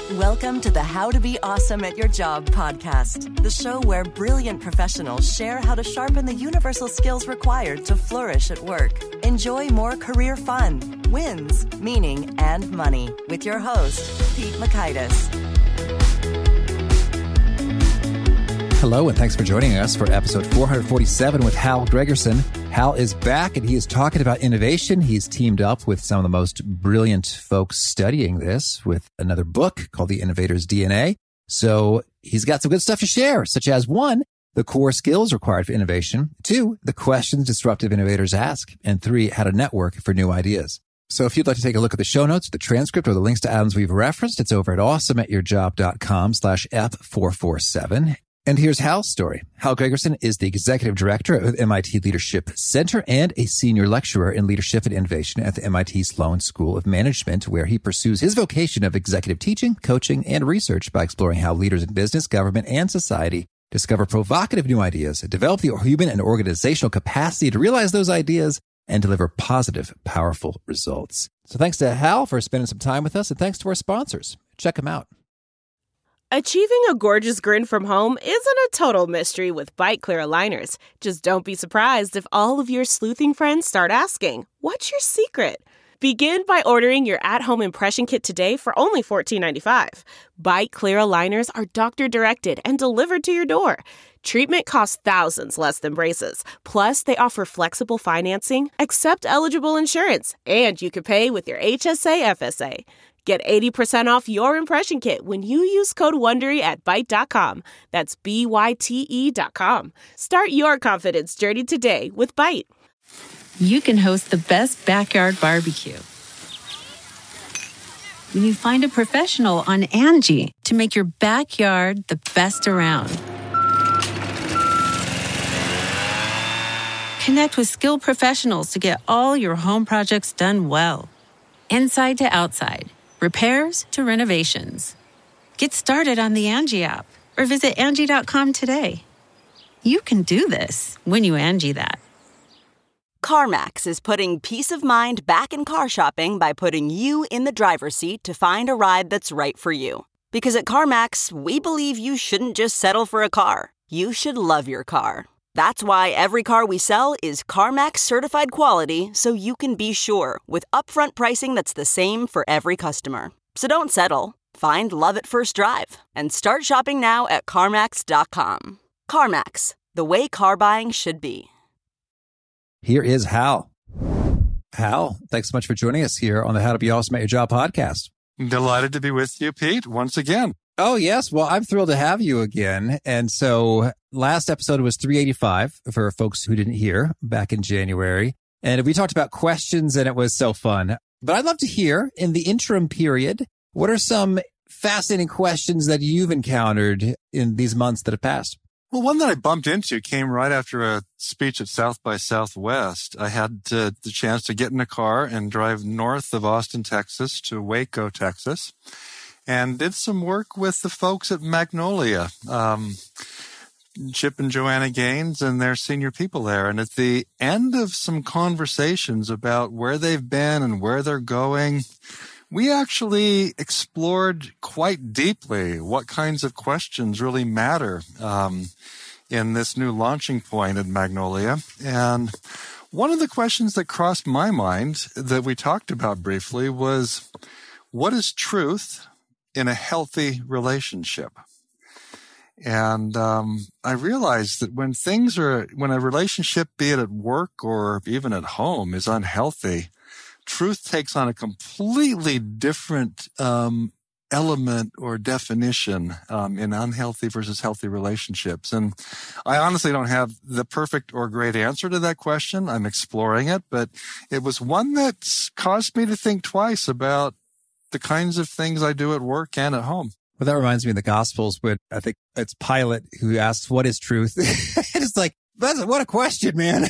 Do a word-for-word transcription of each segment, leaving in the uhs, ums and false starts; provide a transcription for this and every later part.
Welcome to the How to Be Awesome at Your Job podcast, the show where brilliant professionals share how to sharpen the universal skills required to flourish at work. Enjoy more career fun, wins, meaning, and money with your host, Pete Mockaitis. Hello, and thanks for joining us for episode four forty-seven with Hal Gregerson. Hal is back, and he is talking about innovation. He's teamed up with some of the most brilliant folks studying this with another book called The Innovator's D N A. So he's got some good stuff to share, such as one, the core skills required for innovation, two, the questions disruptive innovators ask, and three, how to network for new ideas. So if you'd like to take a look at the show notes, the transcript, or the links to items we've referenced, it's over at awesomeatyourjob.com slash F447. And here's Hal's story. Hal Gregerson is the executive director of M I T Leadership Center and a senior lecturer in leadership and innovation at the M I T Sloan School of Management, where he pursues his vocation of executive teaching, coaching, and research by exploring how leaders in business, government, and society discover provocative new ideas, develop the human and organizational capacity to realize those ideas, and deliver positive, powerful results. So thanks to Hal for spending some time with us, and thanks to our sponsors. Check them out. Achieving a gorgeous grin from home isn't a total mystery with Byte Clear aligners. Just don't be surprised if all of your sleuthing friends start asking, what's your secret? Begin by ordering your at-home impression kit today for only fourteen ninety-five. Byte Clear aligners are doctor-directed and delivered to your door. Treatment costs thousands less than braces. Plus, they offer flexible financing, accept eligible insurance, and you can pay with your H S A F S A. Get eighty percent off your impression kit when you use code WONDERY at byte dot com. That's B Y T E dot com. Start your confidence journey today with Byte. You can host the best backyard barbecue when you find a professional on Angie to make your backyard the best around. Connect with skilled professionals to get all your home projects done well. Inside to outside. Repairs to renovations. Get started on the Angie app or visit Angie dot com today. You can do this when you Angie that. CarMax is putting peace of mind back in car shopping by putting you in the driver's seat to find a ride that's right for you. Because at CarMax, we believe you shouldn't just settle for a car. You should love your car. That's why every car we sell is CarMax certified quality, so you can be sure with upfront pricing that's the same for every customer. So don't settle. Find love at first drive and start shopping now at CarMax dot com. CarMax, the way car buying should be. Here is Hal. Hal, thanks so much for joining us here on the How to Be Awesome at Your Job podcast. Delighted to be with you, Pete, once again. Oh, yes. Well, I'm thrilled to have you again. And so last episode was three eighty-five for folks who didn't hear back in January. And we talked about questions and it was so fun. But I'd love to hear in the interim period, what are some fascinating questions that you've encountered in these months that have passed? Well, one that I bumped into came right after a speech at South by Southwest. I had uh, the chance to get in a car and drive north of Austin, Texas to Waco, Texas, and did some work with the folks at Magnolia, um, Chip and Joanna Gaines and their senior people there. And at the end of some conversations about where they've been and where they're going, we actually explored quite deeply what kinds of questions really matter um, in this new launching point at Magnolia. And one of the questions that crossed my mind that we talked about briefly was, what is truth in a healthy relationship? And um, I realized that when things are, when a relationship, be it at work or even at home, is unhealthy, truth takes on a completely different um, element or definition um, in unhealthy versus healthy relationships. And I honestly don't have the perfect or great answer to that question. I'm exploring it, but it was one that caused me to think twice about the kinds of things I do at work and at home. Well, that reminds me of the Gospels, but I think it's Pilate who asks, what is truth? It's like, That's what a question, man.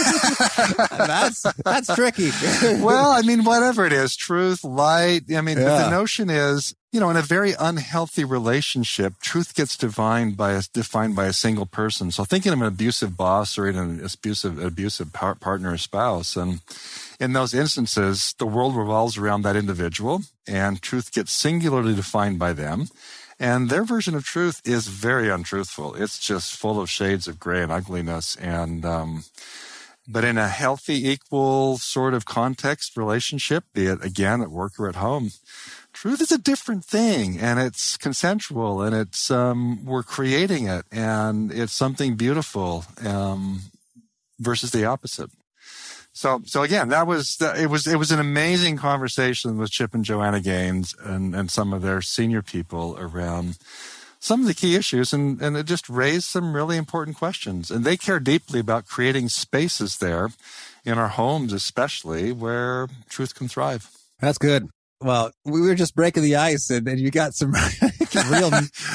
that's that's tricky. Well, I mean, whatever it is, truth, light. I mean, Yeah. the notion is, you know, in a very unhealthy relationship, truth gets defined by a, defined by a single person. So thinking of an abusive boss or an abusive abusive par- partner or spouse, and in those instances, the world revolves around that individual, and truth gets singularly defined by them. And their version of truth is very untruthful. It's just full of shades of gray and ugliness. And, um, but in a healthy, equal sort of context relationship, be it again at work or at home, truth is a different thing, and it's consensual, and it's, um, we're creating it, and it's something beautiful, um, versus the opposite. So, so again, that was, it was, it was an amazing conversation with Chip and Joanna Gaines and, and some of their senior people around some of the key issues. And, and it just raised some really important questions. And they care deeply about creating spaces there in our homes, especially where truth can thrive. That's good. Well, we were just breaking the ice, and, and you got some real.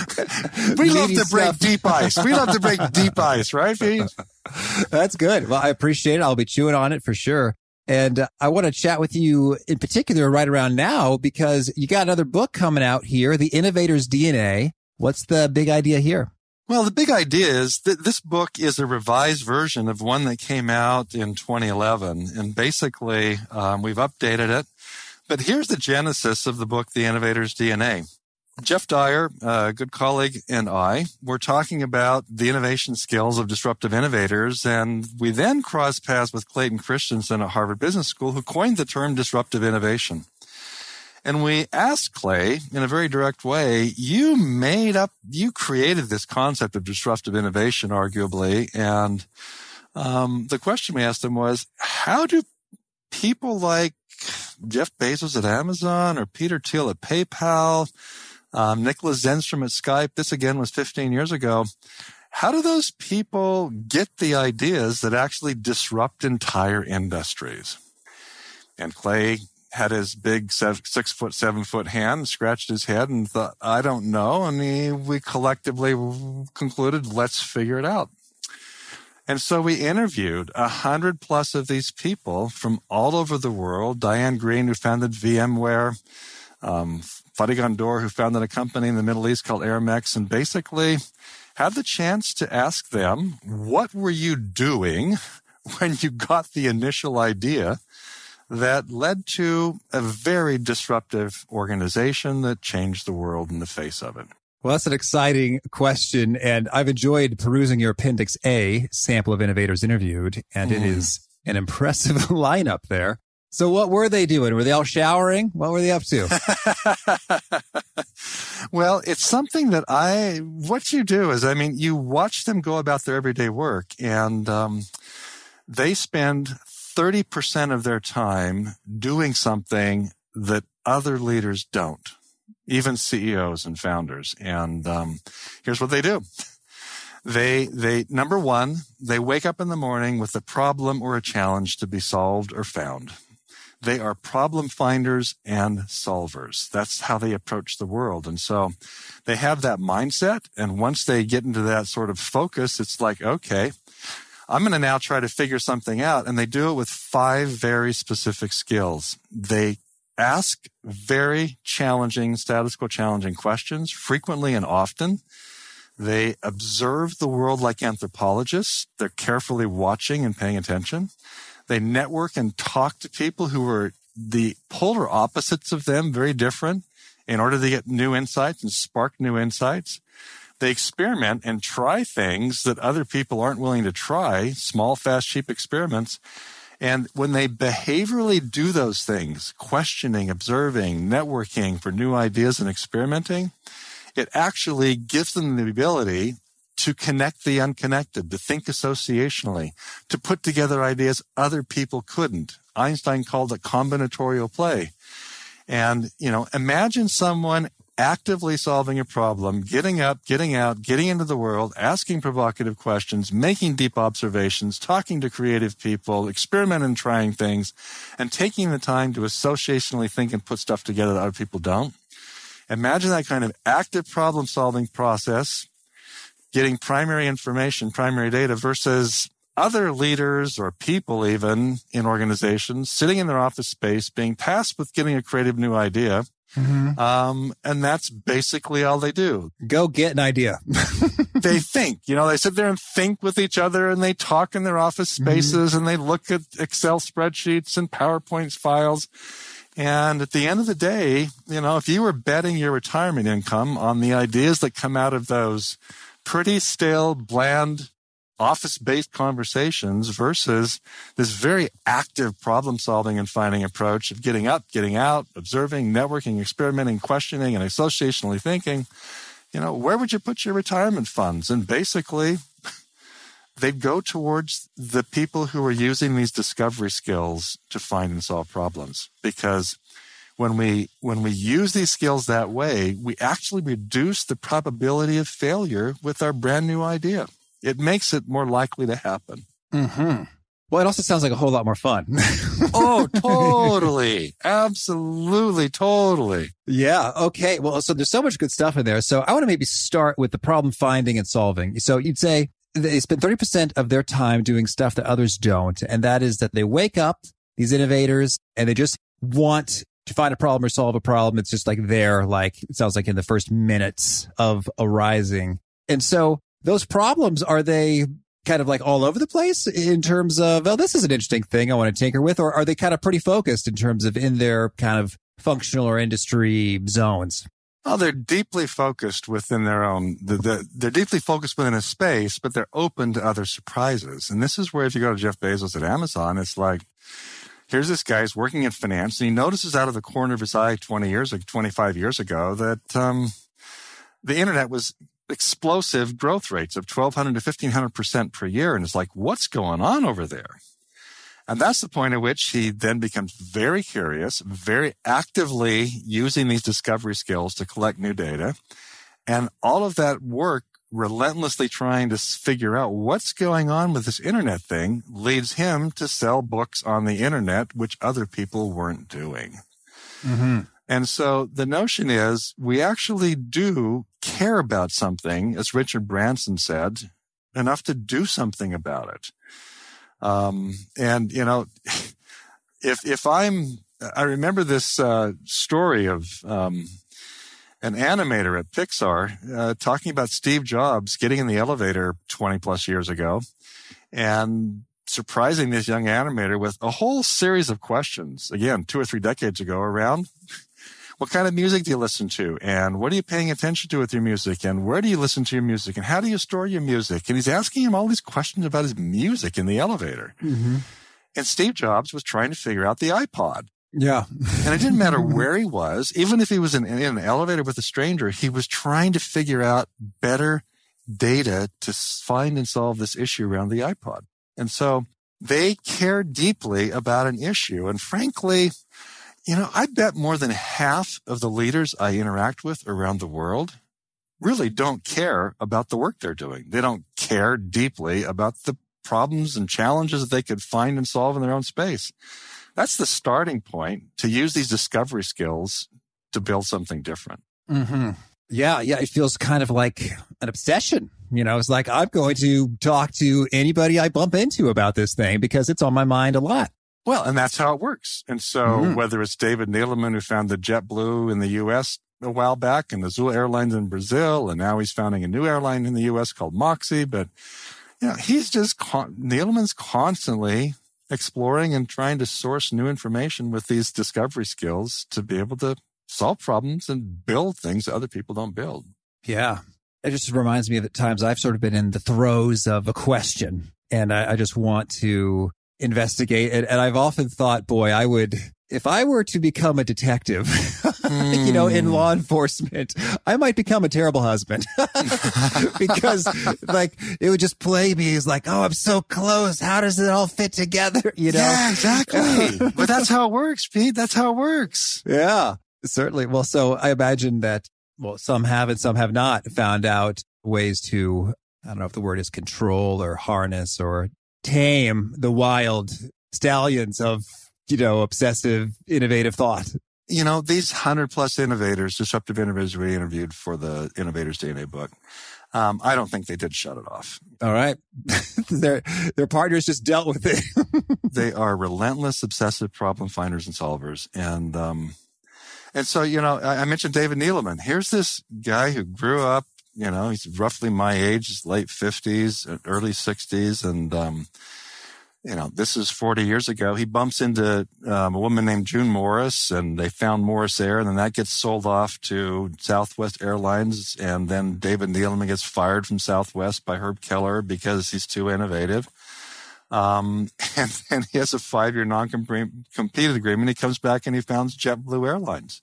We love meaty to break stuff. deep ice. We love to break deep ice, right, Pete? That's good. Well, I appreciate it. I'll be chewing on it for sure. And uh, I want to chat with you in particular right around now because you got another book coming out here, The Innovator's D N A. What's the big idea here? Well, the big idea is that this book is a revised version of one that came out in twenty eleven. And basically, um, we've updated it. But here's the genesis of the book, The Innovator's D N A. Jeff Dyer, a good colleague, and I were talking about the innovation skills of disruptive innovators, and we then crossed paths with Clayton Christensen at Harvard Business School, who coined the term disruptive innovation. And we asked Clay in a very direct way, you made up, you created this concept of disruptive innovation, arguably, and um, the question we asked him was, how do people like Jeff Bezos at Amazon or Peter Thiel at PayPal, um, Nicholas Zenstrom at Skype, this again was fifteen years ago. How do those people get the ideas that actually disrupt entire industries? And Clay had his big seven, six foot, seven foot hand, scratched his head and thought, I don't know. And he, we collectively concluded, let's figure it out. And so we interviewed a hundred plus of these people from all over the world. Diane Green, who founded VMware, um, Fatih Gondor, who founded a company in the Middle East called Aramex, and basically had the chance to ask them, what were you doing when you got the initial idea that led to a very disruptive organization that changed the world in the face of it? Well, that's an exciting question, and I've enjoyed perusing your Appendix A, sample of innovators interviewed, and mm. it is an impressive lineup there. So what were they doing? Were they all showering? What were they up to? Well, it's something that I, what you do is, I mean, you watch them go about their everyday work, and um, they spend thirty percent of their time doing something that other leaders don't. Even C E Os and founders. And um, here's what they do. They, they, number one, they wake up in the morning with a problem or a challenge to be solved or found. They are problem finders and solvers. That's how they approach the world. And so they have that mindset. And once they get into that sort of focus, it's like, okay, I'm going to now try to figure something out. And they do it with five very specific skills. They ask very challenging, status quo challenging questions frequently and often. They observe the world like anthropologists. They're carefully watching and paying attention. They network and talk to people who are the polar opposites of them, very different, in order to get new insights and spark new insights. They experiment and try things that other people aren't willing to try, small, fast, cheap experiments. And when they behaviorally do those things, questioning, observing, networking for new ideas and experimenting, it actually gives them the ability to connect the unconnected, to think associationally, to put together ideas other people couldn't. Einstein called it combinatorial play. And, you know, imagine someone actively solving a problem, getting up, getting out, getting into the world, asking provocative questions, making deep observations, talking to creative people, experimenting and trying things, and taking the time to associationally think and put stuff together that other people don't. Imagine that kind of active problem-solving process getting primary information, primary data versus other leaders or people even in organizations sitting in their office space being tasked with getting a creative new idea. Mm-hmm. Um, and that's basically all they do. Go get an idea. They think, you know, they sit there and think with each other and they talk in their office spaces mm-hmm. and they look at Excel spreadsheets and PowerPoint files. And at the end of the day, you know, if you were betting your retirement income on the ideas that come out of those pretty stale, bland, office-based conversations versus this very active problem-solving and finding approach of getting up, getting out, observing, networking, experimenting, questioning, and associationally thinking, you know, where would you put your retirement funds? And basically, they go towards the people who are using these discovery skills to find and solve problems. Because when we when we use these skills that way, we actually reduce the probability of failure with our brand new idea. It makes it more likely to happen. Mm-hmm. Well, it also sounds like a whole lot more fun. Oh, totally. Absolutely. Totally. Yeah. Okay. Well, so there's so much good stuff in there. So I want to maybe start with the problem finding and solving. So you'd say they spend thirty percent of their time doing stuff that others don't. And that is that they wake up, these innovators, and they just want to find a problem or solve a problem. It's just like there, like it sounds like in the first minutes of arising. And so those problems, are they kind of like all over the place in terms of, oh, this is an interesting thing I want to tinker with? Or are they kind of pretty focused in terms of in their kind of functional or industry zones? Well, they're deeply focused within their own, the, the, they're deeply focused within a space, but they're open to other surprises. And this is where if you go to Jeff Bezos at Amazon, it's like, here's this guy who's working in finance and he notices out of the corner of his eye twenty years, like twenty-five years ago that um, the internet was explosive growth rates of twelve hundred to fifteen hundred percent per year. And it's like, what's going on over there? And that's the point at which he then becomes very curious, very actively using these discovery skills to collect new data. And all of that work, relentlessly trying to figure out what's going on with this internet thing, leads him to sell books on the internet, which other people weren't doing. Mm-hmm. And so the notion is we actually do care about something, as Richard Branson said, enough to do something about it. Um, and, you know, if, if I'm, I remember this, uh, story of, um, an animator at Pixar, uh, talking about Steve Jobs getting in the elevator twenty plus years ago and surprising this young animator with a whole series of questions, again, two or three decades ago, around what kind of music do you listen to? And what are you paying attention to with your music? And where do you listen to your music? And how do you store your music? And he's asking him all these questions about his music in the elevator. Mm-hmm. And Steve Jobs was trying to figure out the iPod. Yeah. And it didn't matter where he was. Even if he was in, in an elevator with a stranger, he was trying to figure out better data to find and solve this issue around the iPod. And so they care deeply about an issue. And frankly, you know, I bet more than half of the leaders I interact with around the world really don't care about the work they're doing. They don't care deeply about the problems and challenges that they could find and solve in their own space. That's the starting point to use these discovery skills to build something different. Mm-hmm. Yeah, yeah. It feels kind of like an obsession. You know, it's like I'm going to talk to anybody I bump into about this thing because it's on my mind a lot. Well, and that's how it works. And so mm-hmm. whether it's David Neeleman, who founded JetBlue in the U S a while back and Azul Airlines in Brazil, and now he's founding a new airline in the U S called Moxie. But, you know, he's just, con- Neeleman's constantly exploring and trying to source new information with these discovery skills to be able to solve problems and build things that other people don't build. Yeah. It just reminds me of the times I've sort of been in the throes of a question and I, I just want to investigate it. And I've often thought, boy, I would, if I were to become a detective, mm. you know, in law enforcement, I might become a terrible husband because like it would just play me as like, oh, I'm so close. How does it all fit together? You know? Yeah, exactly. But that's how it works, Pete. That's how it works. Yeah, certainly. Well, so I imagine that, well, some have and some have not found out ways to, I don't know if the word is control or harness or tame the wild stallions of, you know, obsessive, innovative thought. you know, these hundred plus innovators, disruptive innovators we interviewed for the Innovators D N A book, um, I don't think they did shut it off. All right. their, their partners just dealt with it. They are relentless, obsessive problem finders and solvers. And, um, and so, you know, I, I mentioned David Neeleman. Here's this guy who grew up, you know, he's roughly my age, late fifties, early sixties. And, um, you know, this is forty years ago. He bumps into um, a woman named June Morris, and they found Morris Air, and then that gets sold off to Southwest Airlines. And then David Neeleman gets fired from Southwest by Herb Keller because he's too innovative. Um, and then he has a five-year non-compete agreement. He comes back and he founds JetBlue Airlines.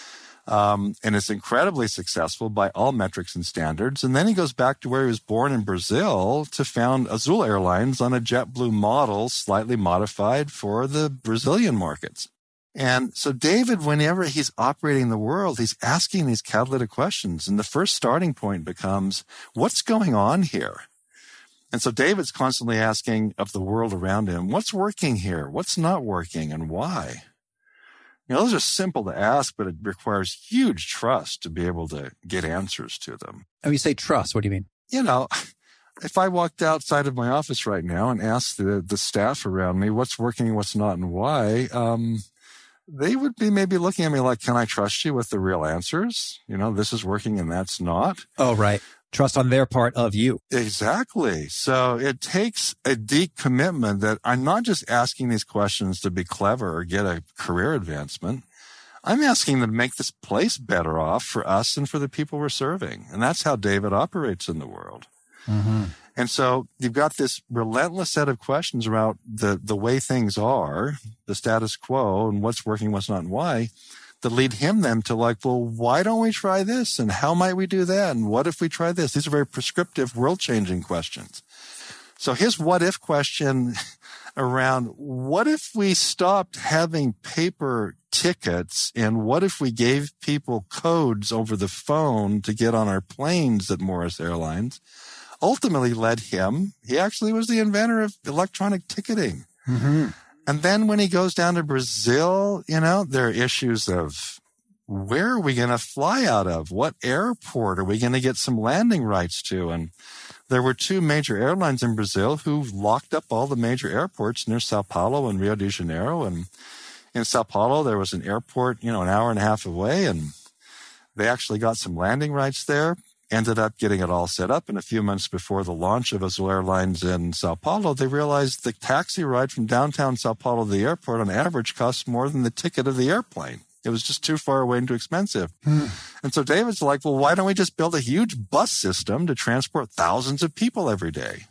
Um, and it's incredibly successful by all metrics and standards. And then he goes back to where he was born in Brazil to found Azul Airlines on a JetBlue model, slightly modified for the Brazilian markets. And so David, whenever he's operating the world, he's asking these catalytic questions. And the first starting point becomes, what's going on here? And so David's constantly asking of the world around him, what's working here? What's not working, and why? You know, those are simple to ask, but it requires huge trust to be able to get answers to them. Oh, you say trust. What do you mean? You know, if I walked outside of my office right now and asked the, the staff around me what's working, what's not, and why, um, they would be maybe looking at me like, can I trust you with the real answers? You know, this is working and that's not. Oh, right. Trust on their part of you. Exactly. So it takes a deep commitment that I'm not just asking these questions to be clever or get a career advancement. I'm asking them to make this place better off for us and for the people we're serving. And that's how David operates in the world. Mm-hmm. And so you've got this relentless set of questions about the, the way things are, the status quo, and what's working, what's not, and why, that lead him then to like, well, why don't we try this? And how might we do that? And what if we try this? These are very prescriptive, world-changing questions. So his what if question around what if we stopped having paper tickets, and what if we gave people codes over the phone to get on our planes at Morris Airlines, ultimately led him. He actually was the inventor of electronic ticketing. Mm-hmm. And then when he goes down to Brazil, you know, there are issues of where are we going to fly out of? What airport are we going to get some landing rights to? And there were two major airlines in Brazil who locked up all the major airports near Sao Paulo and Rio de Janeiro. And in Sao Paulo, there was an airport, you know, an hour and a half away, and they actually got some landing rights there. Ended up getting it all set up. And a few months before the launch of Azul Airlines in Sao Paulo, they realized the taxi ride from downtown Sao Paulo to the airport on average costs more than the ticket of the airplane. It was just too far away and too expensive. Hmm. And so David's like, well, why don't we just build a huge bus system to transport thousands of people every day?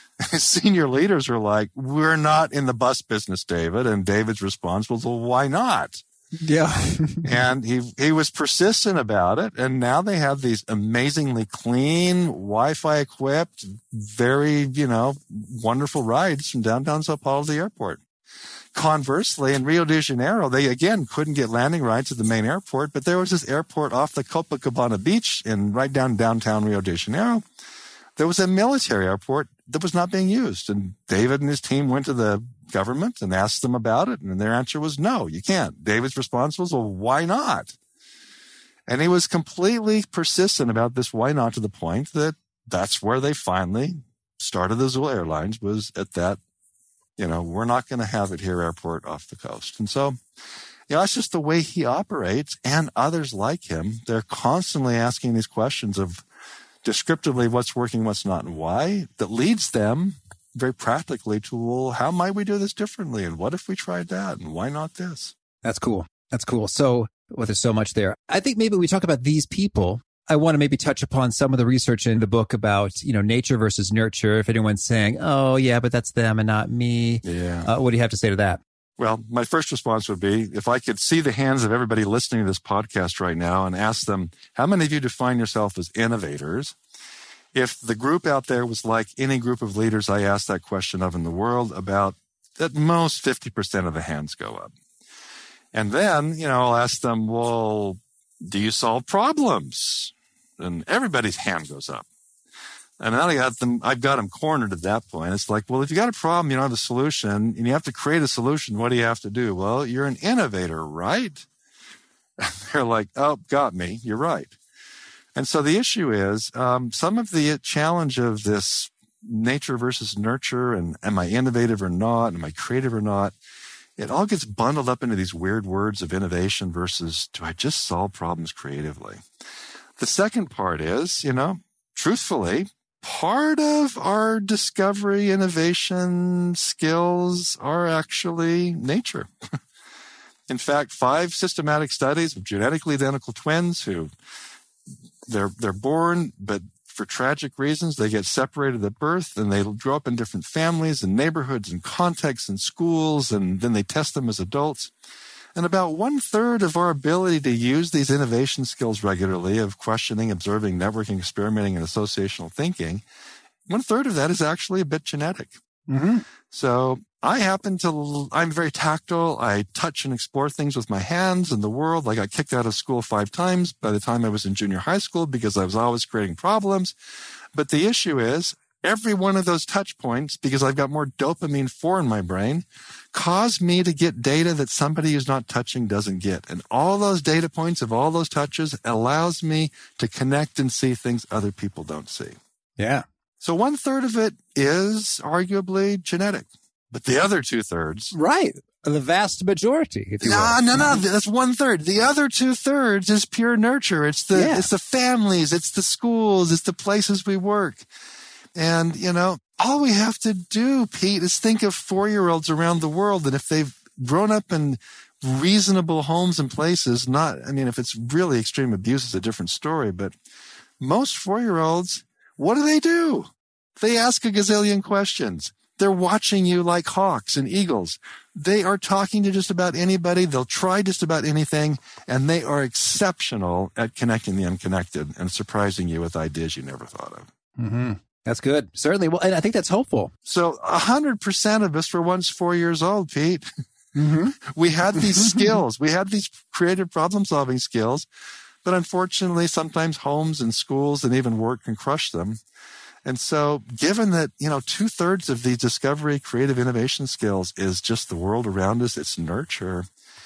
Senior leaders were like, we're not in the bus business, David. And David's response was, well, why not? Yeah. And he, he was persistent about it. And now they have these amazingly clean, Wi-Fi equipped, very, you know, wonderful rides from downtown Sao Paulo to the airport. Conversely, in Rio de Janeiro, they again couldn't get landing rights at the main airport, but there was this airport off the Copacabana beach in right down downtown Rio de Janeiro. There was a military airport that was not being used. And David and his team went to the government and asked them about it. And their answer was, no, you can't. David's response was, well, why not? And he was completely persistent about this why not, to the point that that's where they finally started Azul Airlines, was at that, you know, we're not going to have it here airport off the coast. And so, you know, that's just the way he operates, and others like him. They're constantly asking these questions of descriptively what's working, what's not, and why, that leads them very practically to, well, how might we do this differently? And what if we tried that? And why not this? That's cool. That's cool. So, well, there's so much there. I think maybe we talk about these people. I want to maybe touch upon some of the research in the book about, you know, nature versus nurture. If anyone's saying, oh, yeah, but that's them and not me. Yeah. Uh, what do you have to say to that? Well, my first response would be, if I could see the hands of everybody listening to this podcast right now and ask them, how many of you define yourself as innovators? If the group out there was like any group of leaders I asked that question of in the world, about at most fifty percent of the hands go up. And then, you know, I'll ask them, well, do you solve problems? And everybody's hand goes up. And now I got them, I've got them cornered at that point. It's like, well, if you got a problem, you don't have a solution, and you have to create a solution, what do you have to do? Well, you're an innovator, right? They're like, oh, got me. You're right. And so the issue is um, some of the challenge of this nature versus nurture and am I innovative or not? Am I creative or not? It all gets bundled up into these weird words of innovation versus do I just solve problems creatively? The second part is, you know, truthfully, part of our discovery, innovation skills are actually nature. In fact, five systematic studies of genetically identical twins who they're they're born, but for tragic reasons, they get separated at birth and they grow up in different families and neighborhoods and contexts and schools, and then they test them as adults. And about one third of our ability to use these innovation skills regularly of questioning, observing, networking, experimenting, and associational thinking, one third of that is actually a bit genetic. Mm-hmm. So I happen to, I'm very tactile. I touch and explore things with my hands in the world. I got kicked out of school five times by the time I was in junior high school because I was always creating problems. But the issue is every one of those touch points, because I've got more dopamine four in my brain, cause me to get data that somebody who's not touching doesn't get. And all those data points of all those touches allows me to connect and see things other people don't see. Yeah. So one third of it is arguably genetic, but the other two thirds. Right. The vast majority, if you no, will. No, no, that's one third. The other two thirds is pure nurture. It's the, yeah. it's the families, it's the schools, it's the places we work. And, you know, all we have to do, Pete, is think of four-year-olds around the world. And if they've grown up in reasonable homes and places, not, I mean, if it's really extreme abuse, it's a different story. But most four-year-olds, what do they do? They ask a gazillion questions. They're watching you like hawks and eagles. They are talking to just about anybody. They'll try just about anything. And they are exceptional at connecting the unconnected and surprising you with ideas you never thought of. Mm-hmm. That's good. Certainly. Well, and I think that's hopeful. So a hundred percent of us were once four years old, Pete. Mm-hmm. We had these skills. We had these creative problem solving skills. But unfortunately, sometimes homes and schools and even work can crush them. And so given that, you know, two thirds of these discovery, creative innovation skills is just the world around us, it's nurture.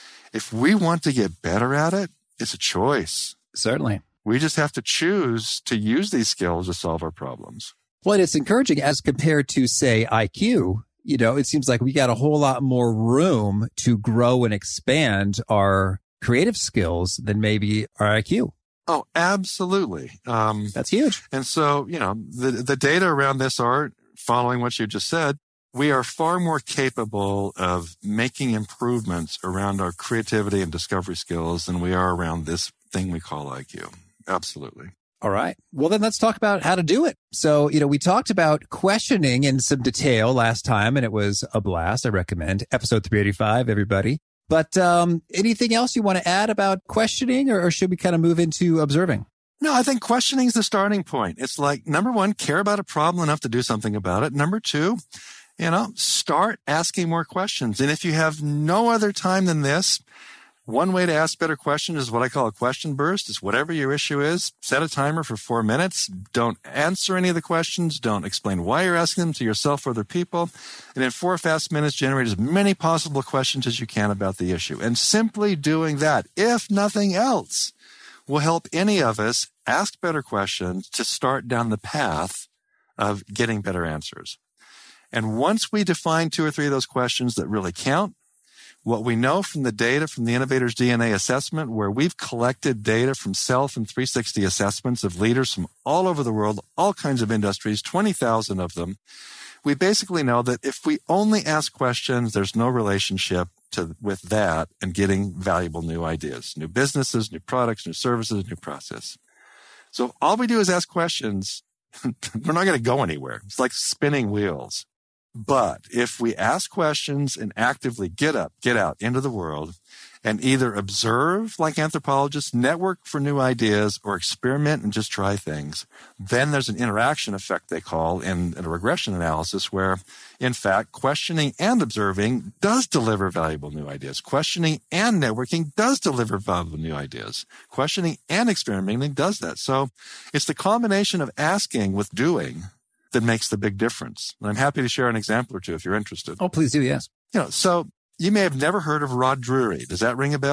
If we want to get better at it, it's a choice. Certainly. We just have to choose to use these skills to solve our problems. Well, it's encouraging as compared to, say, I Q. You know, it seems like we got a whole lot more room to grow and expand our creative skills than maybe our I Q. Oh, absolutely. Um, That's huge. And so, you know, the, the data around this are, following what you just said, we are far more capable of making improvements around our creativity and discovery skills than we are around this thing we call I Q. Absolutely. All right. Well, then let's talk about how to do it. So, you know, we talked about questioning in some detail last time, and it was a blast. I recommend episode three eighty-five, everybody. But um, anything else you want to add about questioning, or, or should we kind of move into observing? No, I think questioning is the starting point. It's like, number one, care about a problem enough to do something about it. Number two, you know, start asking more questions. And if you have no other time than this, one way to ask better questions is what I call a question burst. It's whatever your issue is, set a timer for four minutes. Don't answer any of the questions. Don't explain why you're asking them to yourself or other people. And in four fast minutes, generate as many possible questions as you can about the issue. And simply doing that, if nothing else, will help any of us ask better questions to start down the path of getting better answers. And once we define two or three of those questions that really count, what we know from the data from the Innovators D N A assessment, where we've collected data from self and three sixty assessments of leaders from all over the world, all kinds of industries, twenty thousand of them, we basically know that if we only ask questions, there's no relationship to with that and getting valuable new ideas, new businesses, new products, new services, new process. So if all we do is ask questions, we're not going to go anywhere. It's like spinning wheels. But if we ask questions and actively get up, get out into the world and either observe like anthropologists, network for new ideas, or experiment and just try things, then there's an interaction effect they call in, in a regression analysis where, in fact, questioning and observing does deliver valuable new ideas. Questioning and networking does deliver valuable new ideas. Questioning and experimenting does that. So it's the combination of asking with doing that makes the big difference. And I'm happy to share an example or two if you're interested. Oh, please do. Yes. You know, so you may have never heard of Rod Drury. Does that ring a bell?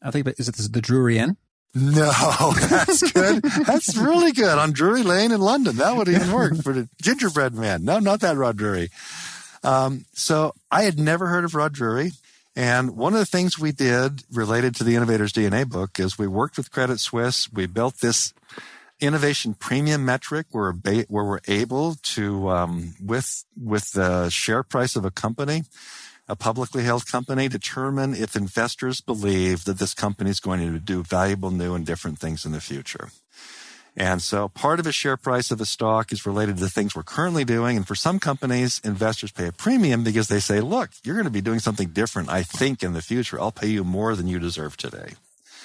I think, but is it the Drury Inn? No, that's good. That's really good. On Drury Lane in London. That would even work for the gingerbread man. No, not that Rod Drury. Um, so I had never heard of Rod Drury. And one of the things we did related to the Innovator's D N A book is we worked with Credit Suisse. We built this innovation premium metric where we're, ba- where we're able to, um, with, with the share price of a company, a publicly held company, determine if investors believe that this company is going to do valuable, new, and different things in the future. And so part of a share price of a stock is related to the things we're currently doing. And for some companies, investors pay a premium because they say, look, you're going to be doing something different, I think, in the future. I'll pay you more than you deserve today.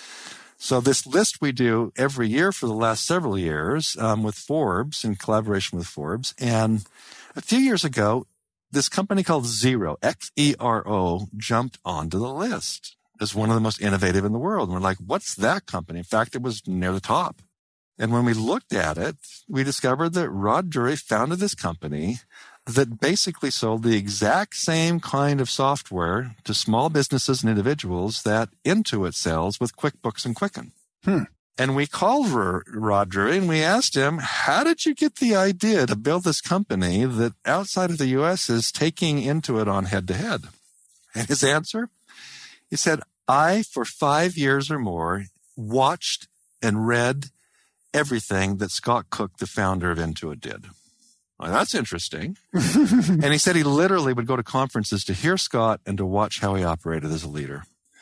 So this list we do every year for the last several years um, with Forbes, in collaboration with Forbes. And a few years ago, this company called Xero, X E R O, jumped onto the list as one of the most innovative in the world. And we're like, what's that company? In fact, it was near the top. And when we looked at it, we discovered that Rod Drury founded this company that basically sold the exact same kind of software to small businesses and individuals that Intuit sells with QuickBooks and Quicken. Hmm. And we called Rod Drury and we asked him, how did you get the idea to build this company that outside of the U S is taking Intuit on head to head? And his answer, he said, I, for five years or more, watched and read everything that Scott Cook, the founder of Intuit, did. Well, that's interesting. And he said he literally would go to conferences to hear Scott and to watch how he operated as a leader.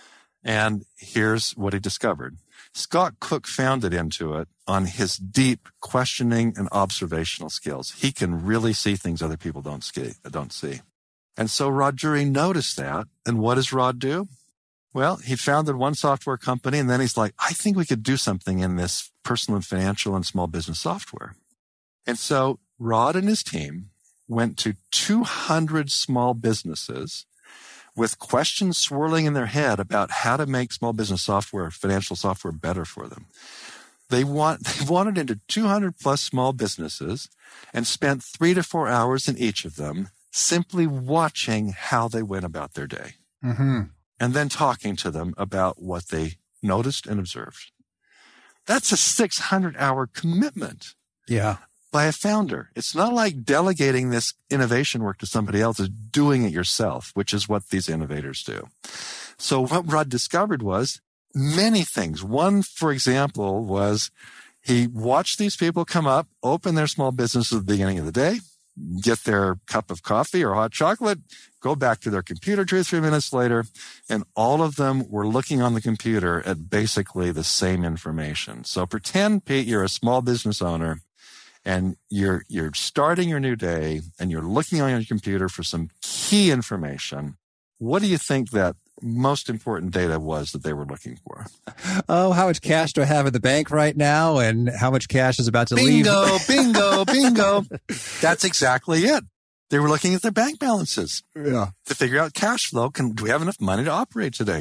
And here's what he discovered. Scott Cook founded Intuit on his deep questioning and observational skills. He can really see things other people don't see. Don't see. And so Rod Drury noticed that. And what does Rod do? Well, he founded one software company, and then he's like, I think we could do something in this personal and financial and small business software. And so Rod and his team went to two hundred small businesses with questions swirling in their head about how to make small business software, financial software better for them. They want, they wanted into two hundred plus small businesses and spent three to four hours in each of them simply watching how they went about their day. Mm-hmm. And then talking to them about what they noticed and observed. That's a six hundred hour commitment. Yeah. By a founder. It's not like delegating this innovation work to somebody else. It's doing it yourself, which is what these innovators do. So what Rod discovered was many things. One, for example, was he watched these people come up, open their small business at the beginning of the day, get their cup of coffee or hot chocolate, go back to their computer two or three minutes later, and all of them were looking on the computer at basically the same information. So pretend, Pete, you're a small business owner, and you're you're starting your new day, and you're looking on your computer for some key information. What do you think that most important data was that they were looking for? Oh, how much cash do I have in the bank right now, and how much cash is about to bingo, leave? Bingo, bingo, bingo. That's exactly it. They were looking at their bank balances yeah. to figure out cash flow. Can do we have enough money to operate today?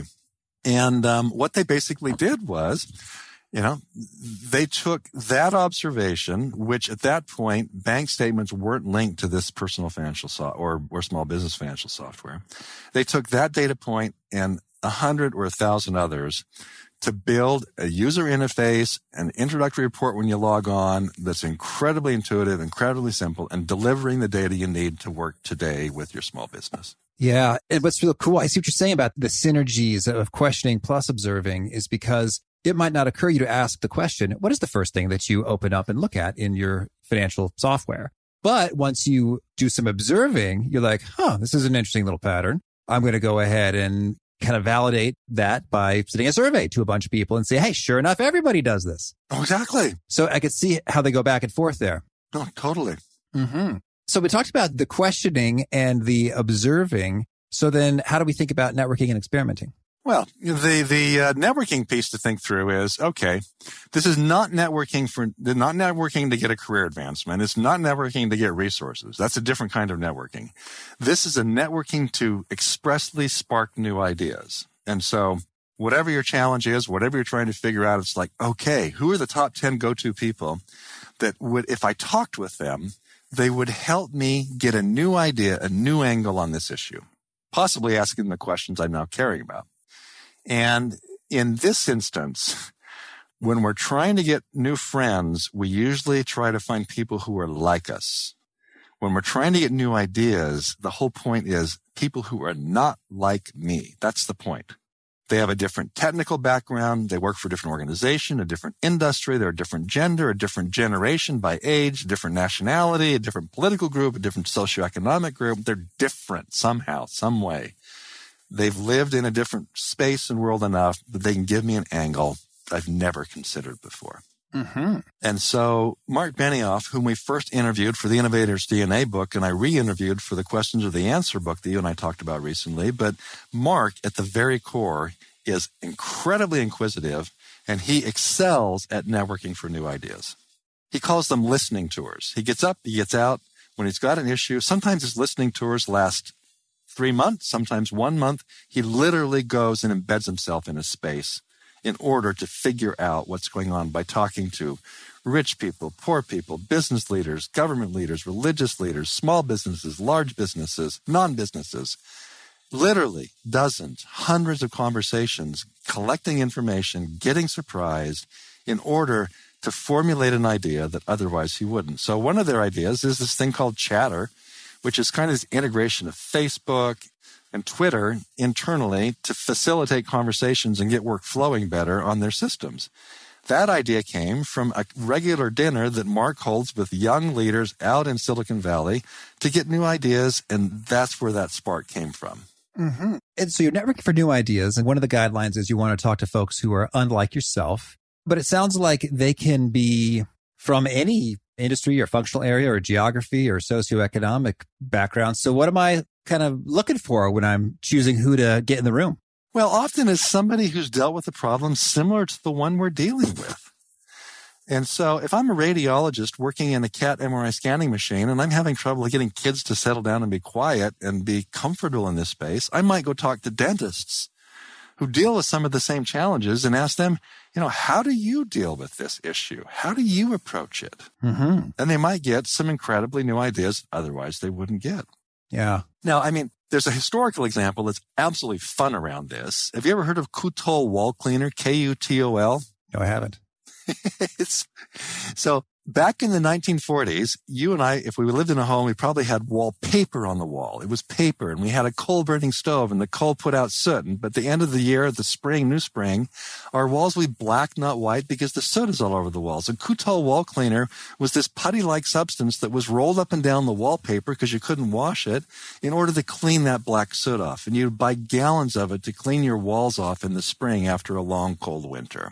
And um, what they basically did was, you know, they took that observation, which at that point, bank statements weren't linked to this personal financial so- or, or small business financial software. They took that data point and a hundred or a thousand others to build a user interface, an introductory report when you log on that's incredibly intuitive, incredibly simple, and delivering the data you need to work today with your small business. Yeah. And what's really cool, I see what you're saying about the synergies of questioning plus observing is because it might not occur you to ask the question, what is the first thing that you open up and look at in your financial software? But once you do some observing, you're like, huh, this is an interesting little pattern. I'm going to go ahead and kind of validate that by sending a survey to a bunch of people and say, hey, sure enough, everybody does this. Oh, exactly. So I could see how they go back and forth there. No, totally. Mm-hmm. So we talked about the questioning and the observing. So then how do we think about networking and experimenting? Well, the the uh, networking piece to think through is, okay, this is not networking for not networking to get a career advancement. It's not networking to get resources. That's a different kind of networking. This is a networking to expressly spark new ideas. And so whatever your challenge is, whatever you're trying to figure out, it's like, okay, who are the top ten go-to people that would, if I talked with them, they would help me get a new idea, a new angle on this issue, possibly asking the questions I'm now caring about. And in this instance, when we're trying to get new friends, we usually try to find people who are like us. When we're trying to get new ideas, the whole point is people who are not like me. That's the point. They have a different technical background. They work for a different organization, a different industry. They're a different gender, a different generation by age, a different nationality, a different political group, a different socioeconomic group. They're different somehow, some way. They've lived in a different space and world enough that they can give me an angle I've never considered before. Mm-hmm. And so Mark Benioff, whom we first interviewed for the Innovator's D N A book, and I re-interviewed for the Questions of the Answer book that you and I talked about recently, but Mark, at the very core, is incredibly inquisitive, and he excels at networking for new ideas. He calls them listening tours. He gets up, he gets out. When he's got an issue, sometimes his listening tours last three months, sometimes one month. He literally goes and embeds himself in a space in order to figure out what's going on by talking to rich people, poor people, business leaders, government leaders, religious leaders, small businesses, large businesses, non-businesses. Literally dozens, hundreds of conversations, collecting information, getting surprised in order to formulate an idea that otherwise he wouldn't. So one of their ideas is this thing called Chatter, which is kind of this integration of Facebook and Twitter internally to facilitate conversations and get work flowing better on their systems. That idea came from a regular dinner that Mark holds with young leaders out in Silicon Valley to get new ideas, and that's where that spark came from. Mm-hmm. And so you're networking for new ideas, and one of the guidelines is you want to talk to folks who are unlike yourself, but it sounds like they can be from any industry or functional area or geography or socioeconomic background. So what am I kind of looking for when I'm choosing who to get in the room? Well, often it's somebody who's dealt with a problem similar to the one we're dealing with. And so if I'm a radiologist working in a CAT M R I scanning machine and I'm having trouble getting kids to settle down and be quiet and be comfortable in this space, I might go talk to dentists who deal with some of the same challenges and ask them, you know, how do you deal with this issue? How do you approach it? Mm-hmm. And they might get some incredibly new ideas otherwise they wouldn't get. Yeah. Now, I mean, there's a historical example that's absolutely fun around this. Have you ever heard of Kutol Wall Cleaner, K U T O L? No, I haven't. it's, so back in the nineteen forties, you and I, if we lived in a home, we probably had wallpaper on the wall. It was paper, and we had a coal-burning stove, and the coal put out soot. And, but at the end of the year, the spring, new spring, our walls would be black, not white, because the soot is all over the walls. And Kutol Wall Cleaner was this putty-like substance that was rolled up and down the wallpaper because you couldn't wash it in order to clean that black soot off. And you'd buy gallons of it to clean your walls off in the spring after a long, cold winter.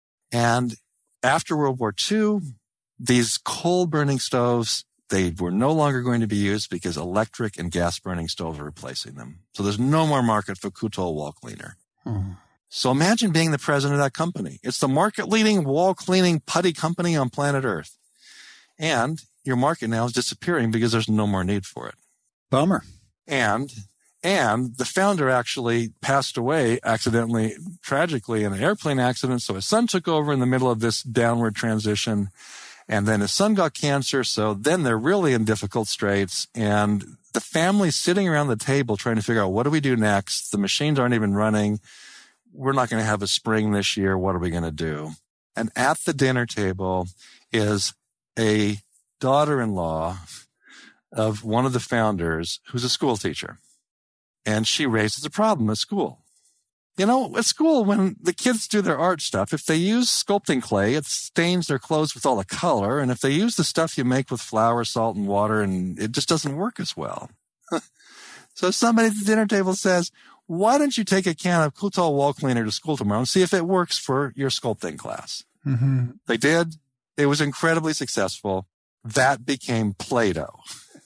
And after World War Two, these coal-burning stoves, they were no longer going to be used because electric and gas-burning stoves are replacing them. So there's no more market for Kutol Wall Cleaner. Hmm. So imagine being the president of that company. It's the market-leading wall-cleaning putty company on planet Earth. And your market now is disappearing because there's no more need for it. Bummer. And... And the founder actually passed away accidentally, tragically, in an airplane accident. So his son took over in the middle of this downward transition. And then his son got cancer. So then they're really in difficult straits. And the family's sitting around the table trying to figure out, what do we do next? The machines aren't even running. We're not going to have a spring this year. What are we going to do? And at the dinner table is a daughter-in-law of one of the founders who's a school teacher. And she raises a problem at school. You know, at school, when the kids do their art stuff, if they use sculpting clay, it stains their clothes with all the color. And if they use the stuff you make with flour, salt, and water, and it just doesn't work as well. So somebody at the dinner table says, why don't you take a can of Kutol Wall Cleaner to school tomorrow and see if it works for your sculpting class? Mm-hmm. They did. It was incredibly successful. That became Play-Doh.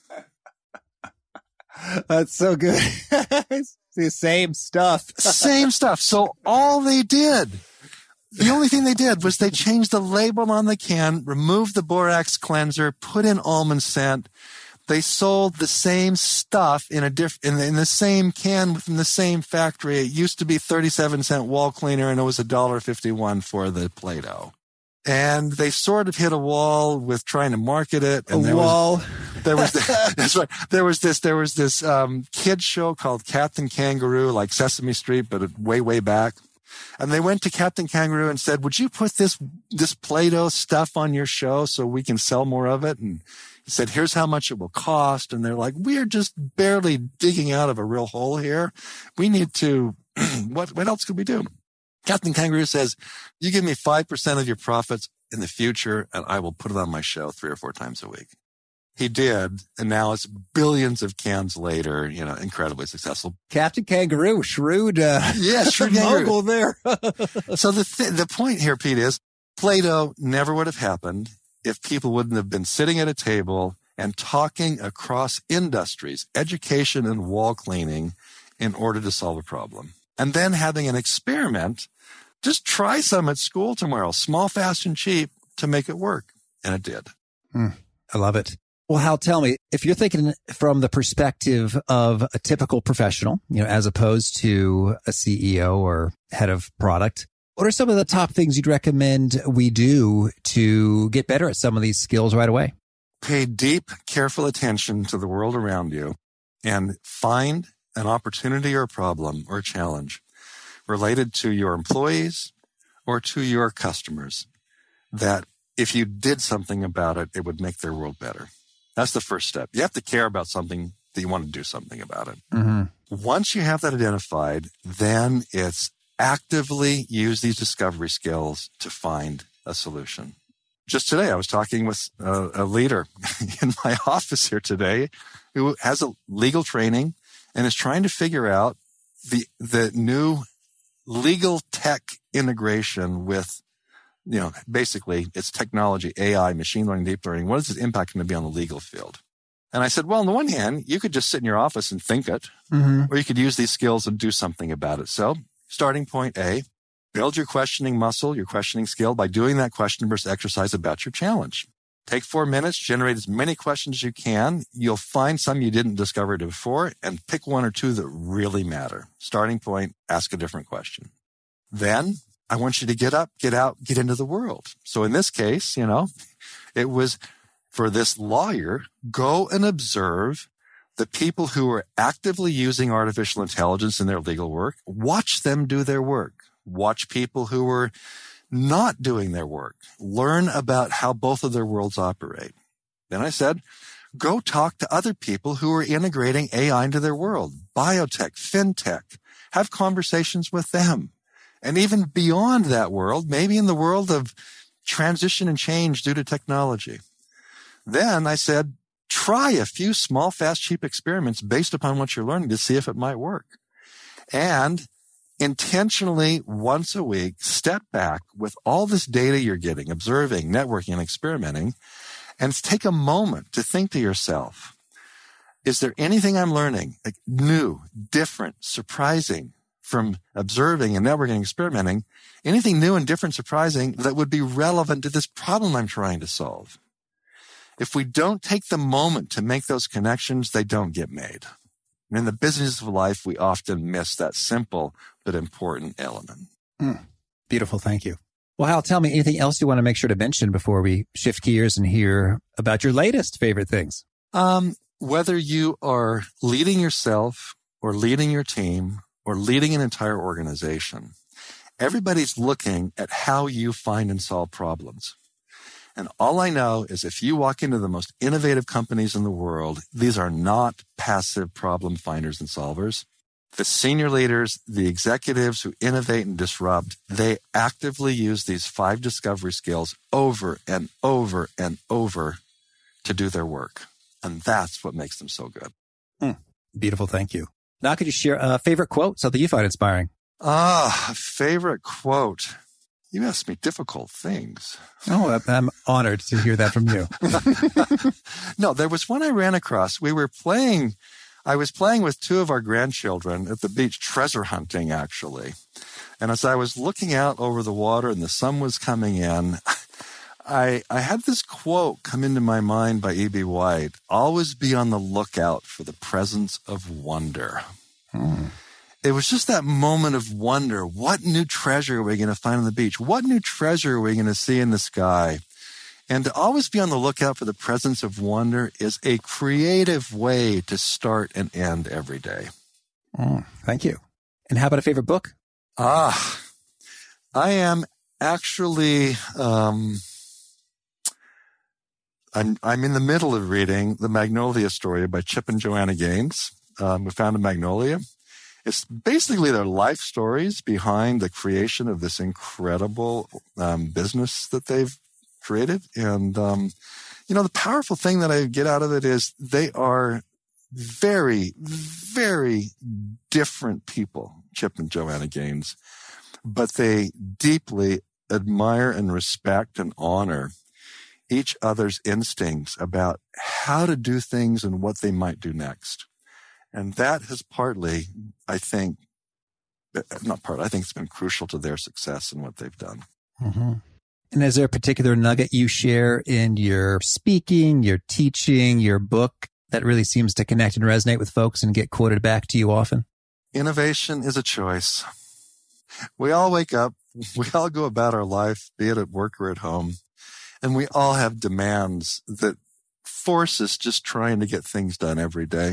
That's so good. It's the same stuff. Same stuff. So all they did, the only thing they did was they changed the label on the can, removed the borax cleanser, put in almond scent. They sold the same stuff in a diff- in, the, in the same can within the same factory. It used to be thirty-seven cent wall cleaner, and it was one dollar fifty-one for the Play-Doh. And they sort of hit a wall with trying to market it. And a there wall. Was, there was this, that's right. There was this. There was this um, kids show called Captain Kangaroo, like Sesame Street, but way way back. And they went to Captain Kangaroo and said, would you put this, this Play-Doh stuff on your show so we can sell more of it? And he said, here's how much it will cost. And they're like, we are just barely digging out of a real hole here. We need to, what, what else could we do? Captain Kangaroo says, you give me five percent of your profits in the future and I will put it on my show three or four times a week. He did, and now it's billions of cans later, you know, incredibly successful. Captain Kangaroo, shrewd, uh, yeah, shrewd mogul there. So the th- the point here, Pete, is Play-Doh never would have happened if people wouldn't have been sitting at a table and talking across industries, education and wall cleaning, in order to solve a problem. And then having an experiment, just try some at school tomorrow, small, fast, and cheap, to make it work. And it did. Mm, I love it. Well, Hal, tell me, if you're thinking from the perspective of a typical professional, you know, as opposed to a C E O or head of product, what are some of the top things you'd recommend we do to get better at some of these skills right away? Pay deep, careful attention to the world around you and find an opportunity or a problem or a challenge related to your employees or to your customers that if you did something about it, it would make their world better. That's the first step. You have to care about something that you want to do something about it. Mm-hmm. Once you have that identified, then it's actively use these discovery skills to find a solution. Just today, I was talking with a, a leader in my office here today who has a legal training and is trying to figure out the the new legal tech integration with, you know, basically it's technology, A I, machine learning, deep learning. What is its impact going to be on the legal field? And I said, well, on the one hand, you could just sit in your office and think it, mm-hmm. or you could use these skills and do something about it. So starting point A, build your questioning muscle, your questioning skill by doing that question versus exercise about your challenge. Take four minutes, generate as many questions as you can. You'll find some you didn't discover before and pick one or two that really matter. Starting point, ask a different question. Then I want you to get up, get out, get into the world. So in this case, you know, it was for this lawyer, go and observe the people who are actively using artificial intelligence in their legal work. Watch them do their work. Watch people who are not doing their work. Learn about how both of their worlds operate. Then I said, go talk to other people who are integrating A I into their world. Biotech, fintech. Have conversations with them. And even beyond that world, maybe in the world of transition and change due to technology. Then I said, try a few small, fast, cheap experiments based upon what you're learning to see if it might work. And intentionally, once a week, step back with all this data you're getting, observing, networking, and experimenting, and take a moment to think to yourself, is there anything I'm learning, like new, different, surprising, from observing and networking and experimenting, anything new and different, surprising that would be relevant to this problem I'm trying to solve? If we don't take the moment to make those connections, they don't get made. And in the business of life, we often miss that simple but important element. Mm, beautiful. Thank you. Well, Hal, tell me anything else you want to make sure to mention before we shift gears and hear about your latest favorite things? Um, whether you are leading yourself or leading your team or leading an entire organization, everybody's looking at how you find and solve problems. And all I know is if you walk into the most innovative companies in the world, these are not passive problem finders and solvers. The senior leaders, the executives who innovate and disrupt, they actively use these five discovery skills over and over and over to do their work. And that's what makes them so good. Mm, beautiful. Thank you. Now, could you share a favorite quote, something you find inspiring? Ah, favorite quote. You ask me difficult things. Oh, I'm honored to hear that from you. No, there was one I ran across. We were playing, I was playing with two of our grandchildren at the beach, treasure hunting, actually. And as I was looking out over the water and the sun was coming in, I, I had this quote come into my mind by E B. White, always be on the lookout for the presence of wonder. Hmm. It was just that moment of wonder. What new treasure are we going to find on the beach? What new treasure are we going to see in the sky? And to always be on the lookout for the presence of wonder is a creative way to start and end every day. Oh, thank you. And how about a favorite book? Ah, I am actually, um, I'm, I'm in the middle of reading The Magnolia Story by Chip and Joanna Gaines, um, who founded Magnolia. It's basically their life stories behind the creation of this incredible um, business that they've created. And, um, you know, the powerful thing that I get out of it is they are very, very different people, Chip and Joanna Gaines, but they deeply admire and respect and honor each other's instincts about how to do things and what they might do next. And that has partly, I think, not partly, I think it's been crucial to their success and what they've done. Mm-hmm. And is there a particular nugget you share in your speaking, your teaching, your book that really seems to connect and resonate with folks and get quoted back to you often? Innovation is a choice. We all wake up, we all go about our life, be it at work or at home, and we all have demands that force us just trying to get things done every day.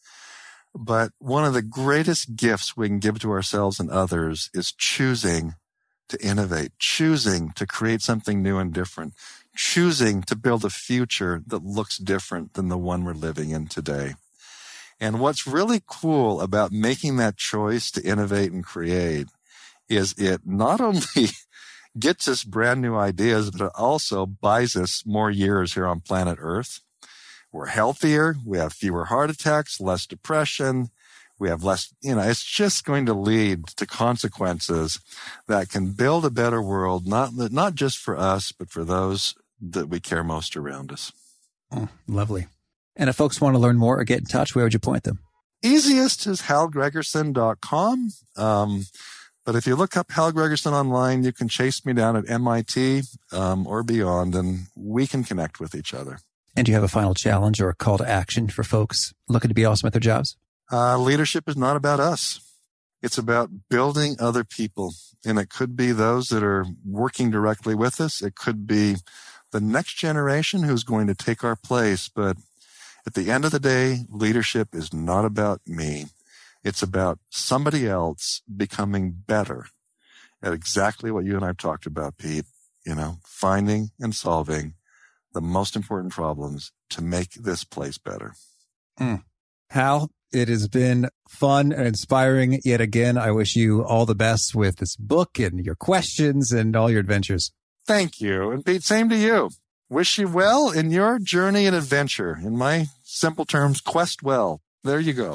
But one of the greatest gifts we can give to ourselves and others is choosing to innovate, choosing to create something new and different, choosing to build a future that looks different than the one we're living in today. And what's really cool about making that choice to innovate and create is it not only gets us brand new ideas, but it also buys us more years here on planet Earth. We're healthier. We have fewer heart attacks, less depression. We have less, you know, it's just going to lead to consequences that can build a better world, not, not just for us, but for those that we care most around us. Oh, lovely. And if folks want to learn more or get in touch, where would you point them? Easiest is hal gregerson dot com. Um, but if you look up Hal Gregerson online, you can chase me down at M I T um, or beyond, and we can connect with each other. And do you have a final challenge or a call to action for folks looking to be awesome at their jobs? Uh, leadership is not about us. It's about building other people. And it could be those that are working directly with us. It could be the next generation who's going to take our place. But at the end of the day, leadership is not about me. It's about somebody else becoming better at exactly what you and I have talked about, Pete. You know, finding and solving the most important problems to make this place better. Mm. Hal, it has been fun and inspiring yet again. I wish you all the best with this book and your questions and all your adventures. Thank you. And Pete, same to you. Wish you well in your journey and adventure. In my simple terms, quest well. There you go.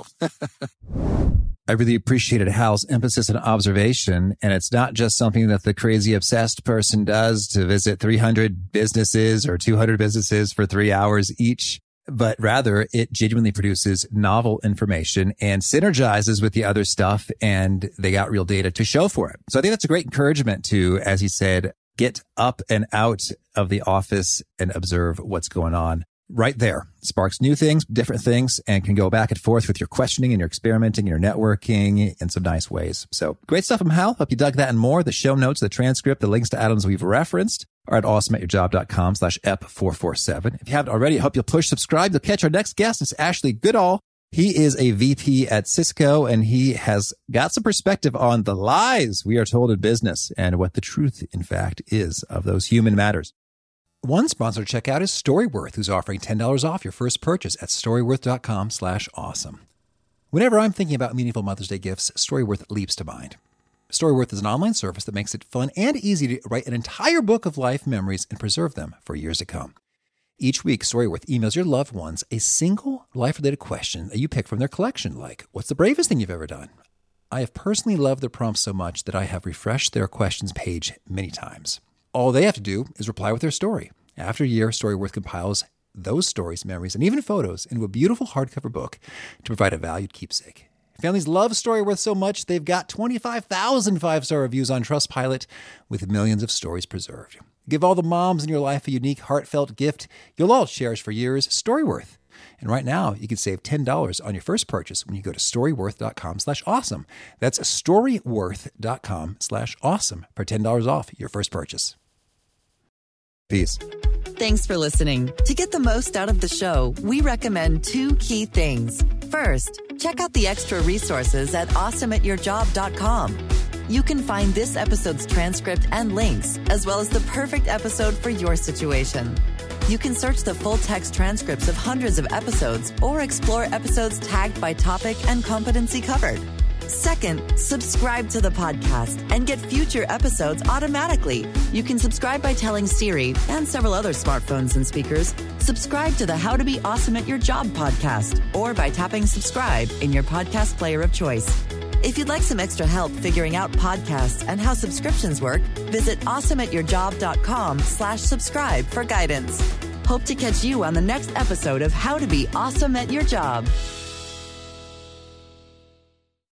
I really appreciated Hal's emphasis on observation. And it's not just something that the crazy obsessed person does to visit three hundred businesses or two hundred businesses for three hours each, but rather it genuinely produces novel information and synergizes with the other stuff. And they got real data to show for it. So I think that's a great encouragement to, as he said, get up and out of the office and observe what's going on. Right there. Sparks new things, different things, and can go back and forth with your questioning and your experimenting and your networking in some nice ways. So great stuff from Hal. Hope you dug that and more. The show notes, the transcript, the links to items we've referenced are at awesomeatyourjob.com slash ep447. If you haven't already, I hope you'll push subscribe. You'll catch our next guest. It's Ashley Goodall. He is a V P at Cisco, and he has got some perspective on the lies we are told in business and what the truth, in fact, is of those human matters. One sponsor to check out is Storyworth, who's offering ten dollars off your first purchase at storyworth.com slash awesome. Whenever I'm thinking about meaningful Mother's Day gifts, Storyworth leaps to mind. Storyworth is an online service that makes it fun and easy to write an entire book of life memories and preserve them for years to come. Each week, Storyworth emails your loved ones a single life-related question that you pick from their collection, like, what's the bravest thing you've ever done? I have personally loved their prompts so much that I have refreshed their questions page many times. All they have to do is reply with their story. After a year, Storyworth compiles those stories, memories, and even photos into a beautiful hardcover book to provide a valued keepsake. Families love Storyworth so much, they've got twenty-five thousand five-star reviews on Trustpilot with millions of stories preserved. Give all the moms in your life a unique, heartfelt gift you'll all cherish for years, Storyworth. And right now, you can save ten dollars on your first purchase when you go to storyworth.com slash awesome. That's storyworth.com slash awesome for ten dollars off your first purchase. Peace. Thanks for listening. To get the most out of the show, we recommend two key things. First, check out the extra resources at awesome at your job dot com. You can find this episode's transcript and links, as well as the perfect episode for your situation. You can search the full text transcripts of hundreds of episodes or explore episodes tagged by topic and competency covered. Second, subscribe to the podcast and get future episodes automatically. You can subscribe by telling Siri and several other smartphones and speakers, subscribe to the How to Be Awesome at Your Job podcast, or by tapping subscribe in your podcast player of choice. If you'd like some extra help figuring out podcasts and how subscriptions work, visit awesomeatyourjob.com slash subscribe for guidance. Hope to catch you on the next episode of How to Be Awesome at Your Job.